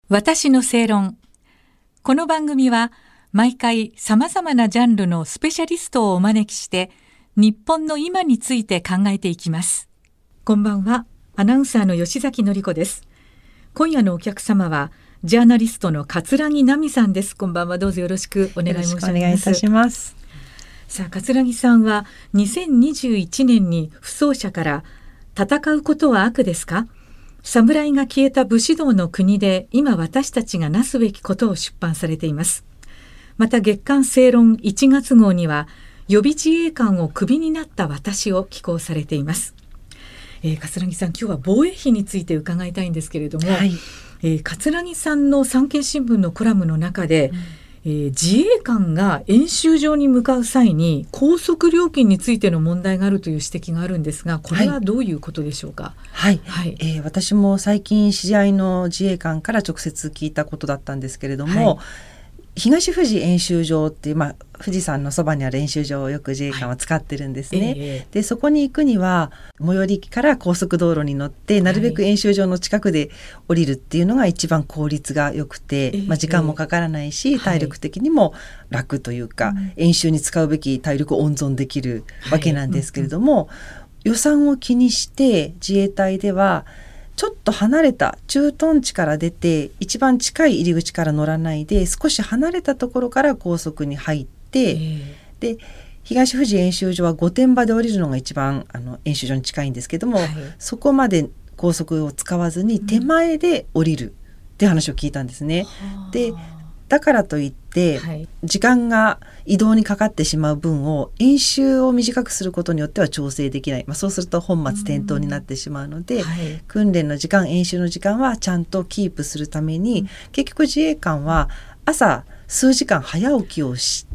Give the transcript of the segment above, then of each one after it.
私の正論。この番組は毎回様々なジャンルのスペシャリストをお招きして日本の今について考えていきます。こんばんは、アナウンサーの吉崎紀子です。今夜のお客様はジャーナリストの桂木奈美さんです。こんばんは、どうぞよろしくお願い申し上げます。 よろしくお願いいたします。 さあ、桂木さんは2021年に扶桑社から戦うことは悪ですか？侍が消えた武士道の国で今私たちがなすべきことを出版されています。また月刊正論1月号には予備自衛官をクビになった私を寄稿されています。桂木さん、今日は防衛費について伺いたいんですけれども、はい、桂木さんの産経新聞のコラムの中で、自衛官が演習場に向かう際に高速料金についての問題があるという指摘があるんですが、これはどういうことでしょうか？ 私も最近知り合いの自衛官から直接聞いたことだったんですけれども、東富士演習場っていう、富士山のそばにある演習場をよく自衛官は使ってるんですね。でそこに行くには最寄りから高速道路に乗ってなるべく演習場の近くで降りるっていうのが一番効率が良くて、時間もかからないし体力的にも楽というか、演習に使うべき体力を温存できるわけなんですけれども、予算を気にして自衛隊ではちょっと離れた駐屯地から出て一番近い入り口から乗らないで少し離れたところから高速に入って、で東富士演習場は御殿場で降りるのが一番演習場に近いんですけども、そこまで高速を使わずに手前で降りるって話を聞いたんですね。でだからといって時間が移動にかかってしまう分を演習を短くすることによっては調整できない、そうすると本末転倒になってしまうので、訓練の時間、演習の時間はちゃんとキープするために、結局自衛官は朝数時間早起きをして、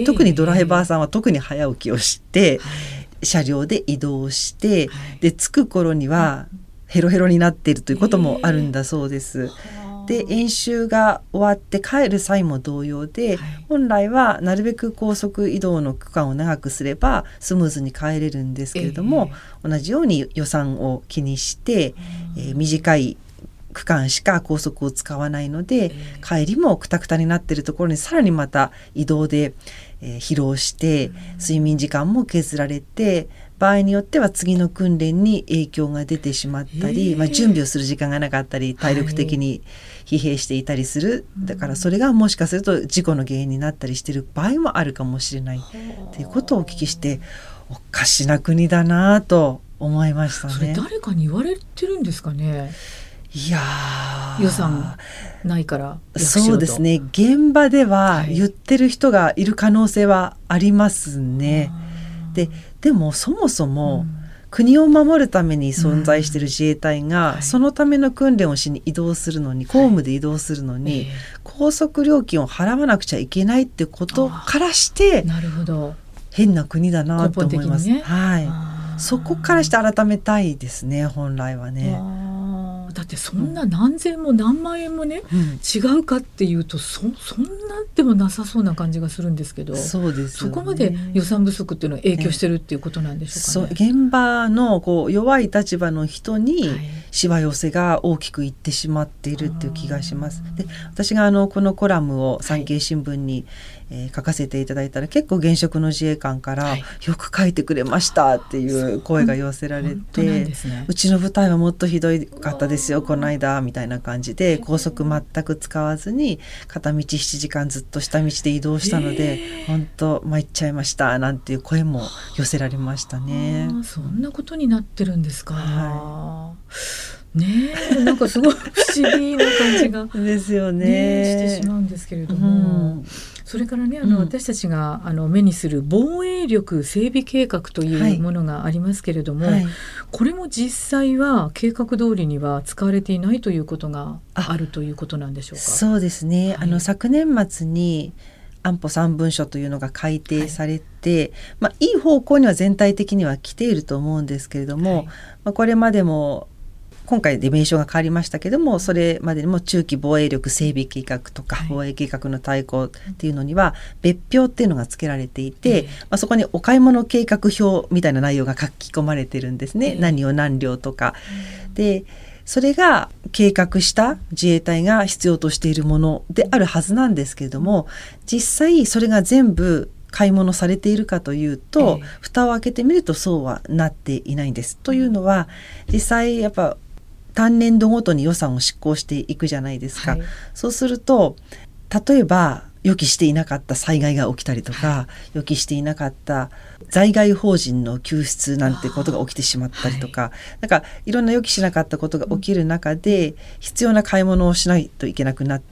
特にドライバーさんは特に早起きをして、車両で移動して、で着く頃にはヘロヘロになっているということもあるんだそうです。で演習が終わって帰る際も同様で、本来はなるべく高速移動の区間を長くすればスムーズに帰れるんですけれども、同じように予算を気にして、短い区間しか高速を使わないので、帰りもクタクタになっているところにさらにまた移動で、疲労して睡眠時間も削られて、場合によっては次の訓練に影響が出てしまったり、準備をする時間がなかったり体力的に疲弊していたりする、だからそれがもしかすると事故の原因になったりしている場合もあるかもしれないということをお聞きして、おかしな国だなと思いましたね。 それ誰かに言われてるんですかね？ いや予算ないからそうですね、現場では言ってる人がいる可能性はありますね。でもそもそも、国を守るために存在している自衛隊が、そのための訓練をしに移動するのに、公務で移動するのに、高速料金を払わなくちゃいけないってことからして、 なるほど、 変な国だなと思います。 ね、 そこからして改めたいですね、本来はね。 だってそんな何千も何万円もね、違うかっていうとそんなでもなさそうな感じがするんですけど、 そうですよね、 そこまで予算不足っていうのは影響してるっていうことなんでしょうかね。 現場の弱い立場の人にしわ寄せが大きくいってしまっているっていう気がします。で私がこのコラムを産経新聞に、書かせていただいたら、結構現職の自衛官から、よく書いてくれましたっていう声が寄せられて、うちの部隊はもっとひどかったですよこの間みたいな感じで、高速全く使わずに片道7時間ずっと下道で移動したので、本当参っちゃいましたなんていう声も寄せられましたね。 そんなことになってるんですか。なんかすごい不思議な感じがですよね、 してしまうんですけれども、それからね、私たちが目にする防衛力整備計画というものがありますけれども、これも実際は計画通りには使われていないということがあるということなんでしょうか？ そうですね、昨年末に安保3文書というのが改定されて、いい方向には全体的には来ていると思うんですけれども、これまでも今回で名称が変わりましたけども、それまでにも中期防衛力整備計画とか、防衛計画の大綱っていうのには別表っていうのが付けられていて、そこにお買い物計画表みたいな内容が書き込まれてるんですね。何を何両とかで、 それが計画した自衛隊が必要としているものであるはずなんですけれども、実際それが全部買い物されているかというと、蓋を開けてみるとそうはなっていないんです。というのは、実際やっぱ単年度ごとに予算を執行していくじゃないですか。そうすると、例えば予期していなかった災害が起きたりとか、予期していなかった在外邦人の救出なんてことが起きてしまったりとか、なんかいろんな予期しなかったことが起きる中で、必要な買い物をしないといけなくなって、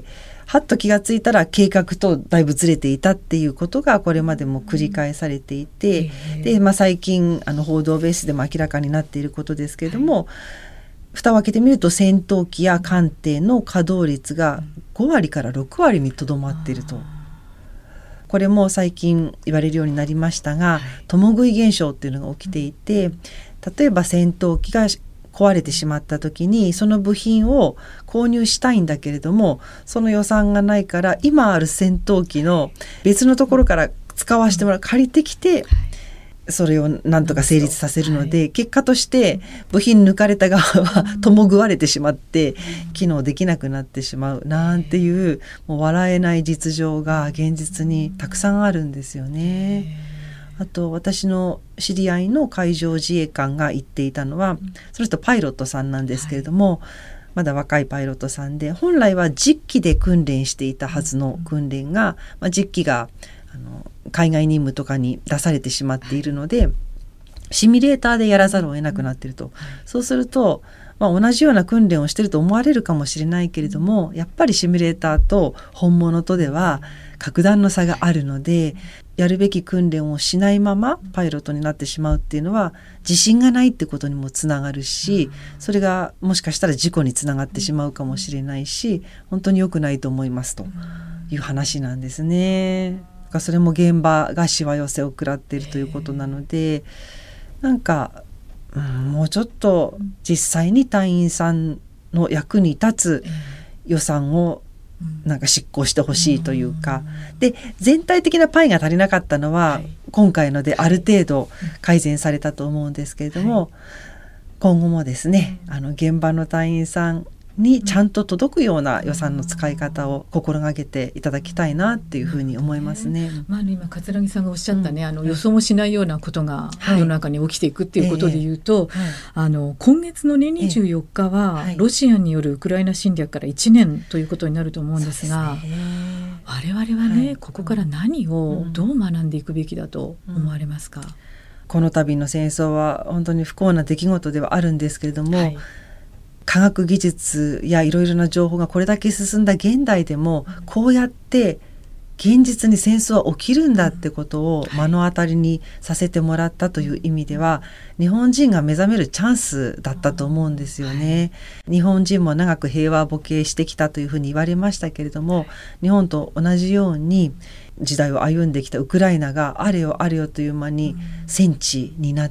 はっと気がついたら計画とだいぶずれていたっていうことがこれまでも繰り返されていて、で、最近報道ベースでも明らかになっていることですけれども、蓋を開けてみると戦闘機や艦艇の稼働率が5割から6割にとどまっていると。これも最近言われるようになりましたが、共食い現象っていうのが起きていて、例えば戦闘機が壊れてしまった時にその部品を購入したいんだけれども、その予算がないから今ある戦闘機の別のところから使わせてもらう、借りてきてそれをなんとか成立させるので、結果として部品抜かれた側は共食われてしまって機能できなくなってしまうなんていう、もう笑えない実情が現実にたくさんあるんですよね。あと私の知り合いの海上自衛官が言っていたのは、その人パイロットさんなんですけれども、まだ若いパイロットさんで、本来は実機で訓練していたはずの訓練が、実機が海外任務とかに出されてしまっているので、シミュレーターでやらざるを得なくなっていると。そうすると、同じような訓練をしていると思われるかもしれないけれども、やっぱりシミュレーターと本物とでは格段の差があるので、やるべき訓練をしないままパイロットになってしまうっていうのは、自信がないってことにもつながるし、それがもしかしたら事故につながってしまうかもしれないし、本当に良くないと思いますという話なんですね。それも現場がしわ寄せを食らっているということなので、なんか、もうちょっと実際に隊員さんの役に立つ予算をなんか執行してほしいというか、で全体的なパイが足りなかったのは、今回のである程度改善されたと思うんですけれども、今後もですね、現場の隊員さんにちゃんと届くような予算の使い方を心がけていただきたいなっていうふうに思いますね。 今桂木さんがおっしゃったね、予想もしないようなことが世の中に起きていくっていうことでいうと、今月の、24日はロシアによるウクライナ侵略から1年ということになると思うんですが、我々はね、ここから何をどう学んでいくべきだと思われますか？ この度の戦争は本当に不幸な出来事ではあるんですけれども、科学技術やいろいろな情報がこれだけ進んだ現代でも、こうやって現実に戦争は起きるんだってことを目の当たりにさせてもらったという意味では、日本人が目覚めるチャンスだったと思うんですよね。日本人も長く平和ボケしてきたというふうに言われましたけれども、日本と同じように時代を歩んできたウクライナがあれよあれよという間に戦地になって、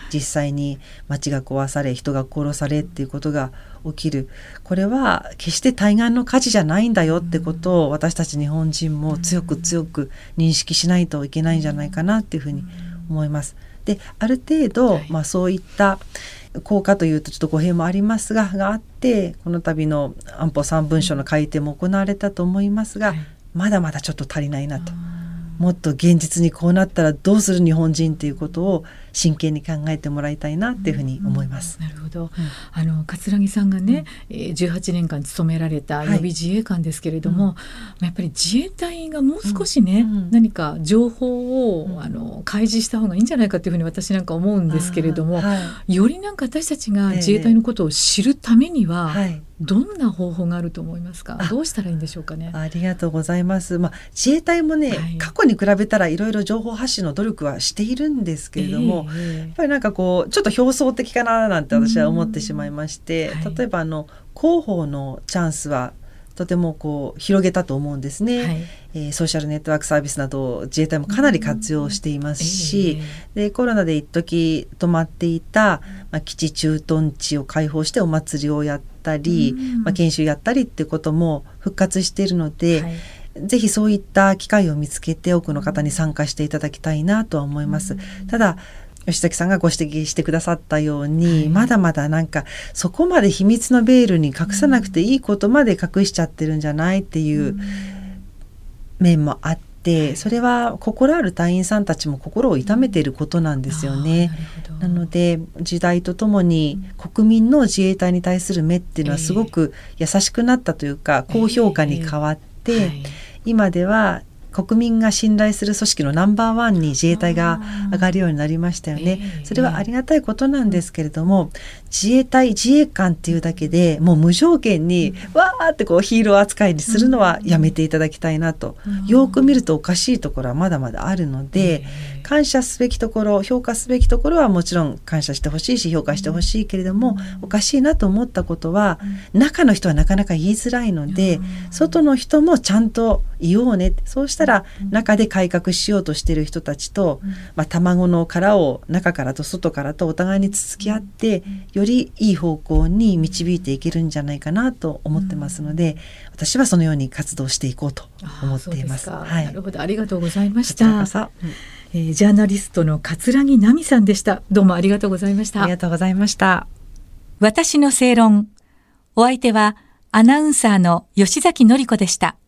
実際に街が壊され人が殺されっていうことが起きる。これは決して対岸の火事じゃないんだよってことを、私たち日本人も強く強く認識しないといけないんじゃないかなっていうふうに思います。で、ある程度、そういった効果というとちょっと語弊もありますがあって、この度の安保3文書の改定も行われたと思いますが、まだまだちょっと足りないなと。もっと現実にこうなったらどうする日本人ということを真剣に考えてもらいたいなっていうふうに思います。 なるほど。桂木さんがね、18年間勤められた予備自衛官ですけれども、やっぱり自衛隊がもう少しね、何か情報を開示した方がいいんじゃないかというふうに私なんか思うんですけれども、よりなんか私たちが自衛隊のことを知るためには、どんな方法があると思いますか？どうしたらいいんでしょうかね。 ありがとうございます。自衛隊もね、過去に比べたらいろいろ情報発信の努力はしているんですけれども、やっぱりなんかこうちょっと表層的かななんて私は思ってしまいまして、例えば広報のチャンスはとてもこう広げたと思うんですね。ソーシャルネットワークサービスなど自衛隊もかなり活用していますし、でコロナで一時止まっていた、基地駐屯地を開放してお祭りをやったり、研修やったりっていうことも復活しているので、ぜひそういった機会を見つけて多くの方に参加していただきたいなとは思います。ただ吉崎さんがご指摘してくださったように、まだまだなんかそこまで秘密のベールに隠さなくていいことまで隠しちゃってるんじゃないっていう面もあって、それは心ある隊員さんたちも心を痛めていることなんですよね。なので時代とともに国民の自衛隊に対する目っていうのはすごく優しくなったというか、高評価に変わって、今では国民が信頼する組織のナンバーワンに自衛隊が上がるようになりましたよね。それはありがたいことなんですけれども、自衛隊自衛官っていうだけでもう無条件にわーってこうヒーロー扱いにするのはやめていただきたいなと。よく見るとおかしいところはまだまだあるので、感謝すべきところ、評価すべきところはもちろん感謝してほしいし評価してほしいけれども、おかしいなと思ったことは中の人はなかなか言いづらいので、外の人もちゃんと言おうね。そうしたら中で改革しようとしている人たちと、卵の殻を中からと外からとお互いにつつき合って、よりいい方向に導いていけるんじゃないかなと思ってますので、私はそのように活動していこうと思っています。 なるほど、ありがとうございました。 こちらこそ。 ジャーナリストの桂木奈美さんでした。どうもありがとうございました。 ありがとうございました。 私の正論。お相手はアナウンサーの吉崎典子でした。